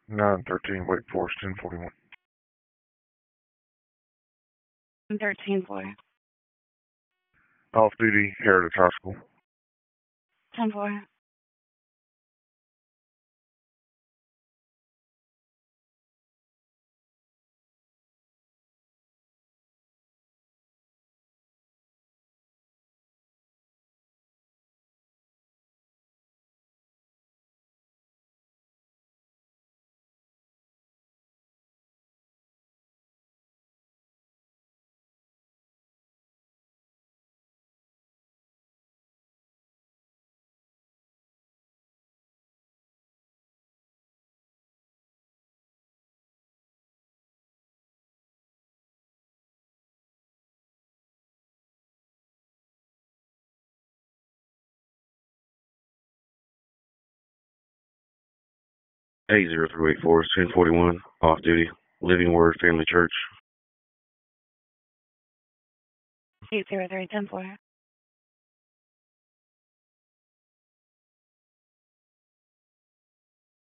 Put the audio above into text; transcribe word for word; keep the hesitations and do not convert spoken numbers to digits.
nine thirteen Wake Forest, ten forty-one. thirteen four. Off duty, Heritage High School. ten four. eight zero three Wake Forest, ten forty-one, off duty, Living Word Family Church. eight zero three ten four.